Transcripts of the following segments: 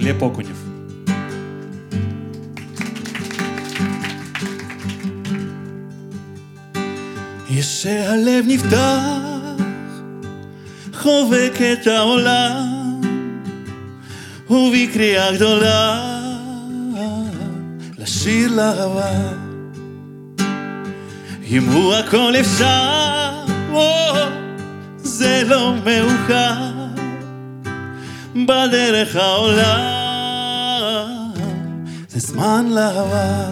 Глеб Окунев. יש שהלב נפתח, חובק את העולם, ובקריאה גדולה לשיר לאהבה. אם הוא הכל אפשר, זה לא מאוחר, בדרך העולם זה זמן לאהבה.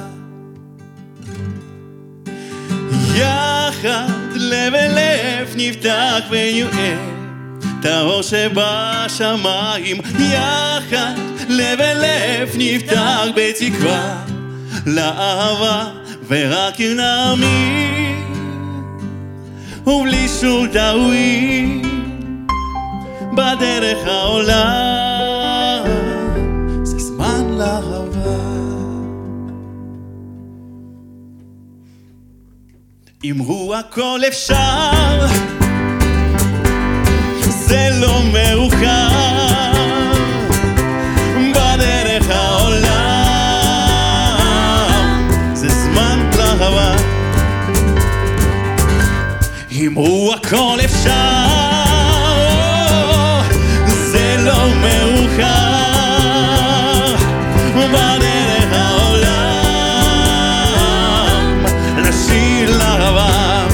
יחד לב אל לב נפתח ונראה את האור שבשמיים. יחד לב אל לב נפתח בתקווה לאהבה, ורק אם נאמין ובלי שום טעויות בדרך העולם זה זמן לאהבה. אם הוא הכל אפשר, זה לא מאוחר, בדרך העולם זה זמן לאהבה. אם הוא הכל אפשר, זה לא מאוחר, בדרך העולם לשיר לאהבה.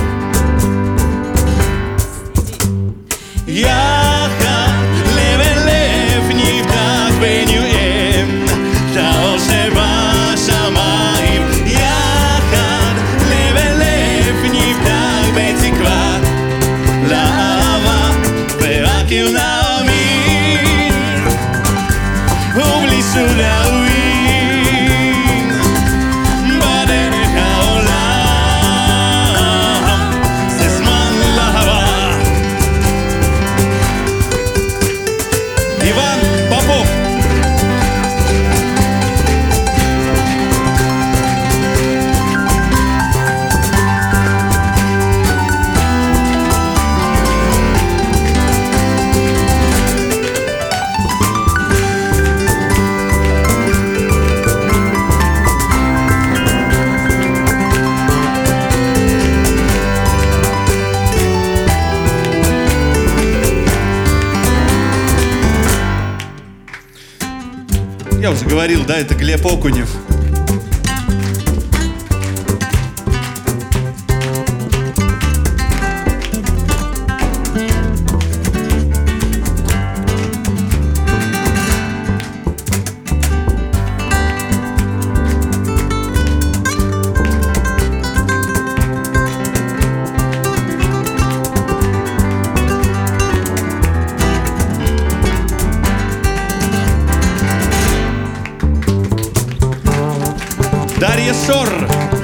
יחד לב אל לב נפתח ונראה את האור שבשמיים. יחד לב אל לב נפתח בתקווה לאהבה, ורק אם נאמין ובלי שום טעויות בדרך העולם זה זמן לאהבה. איוון פופוב. Я уже говорил, да, это Глеб Окунев. Дарья Шор.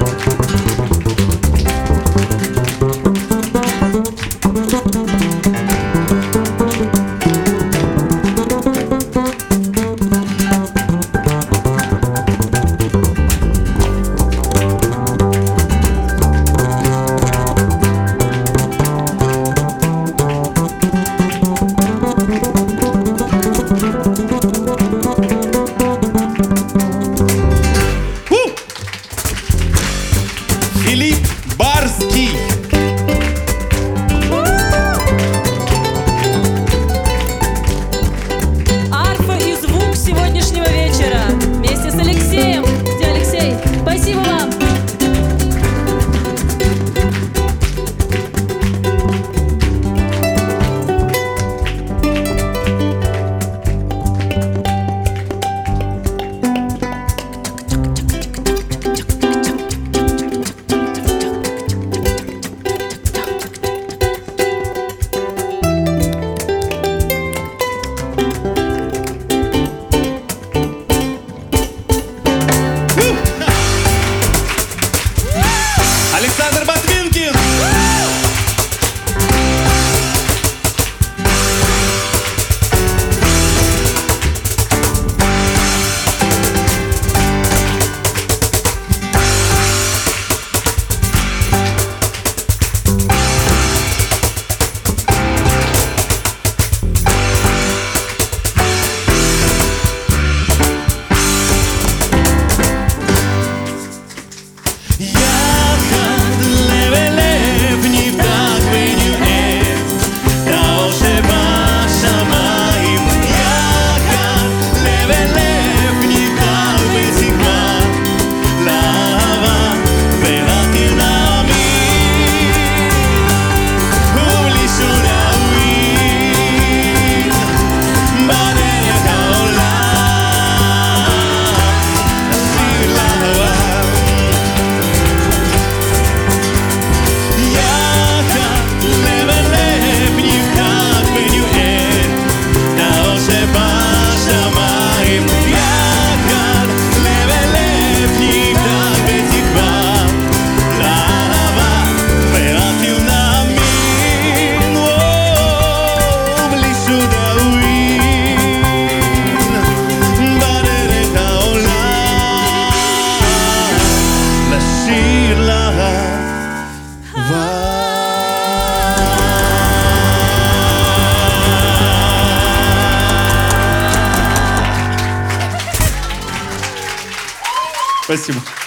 Филипп Барский. Арфа и звук сегодняшнего вечера вместе с Алексеем. Где Алексей? Спасибо вам. Спасибо.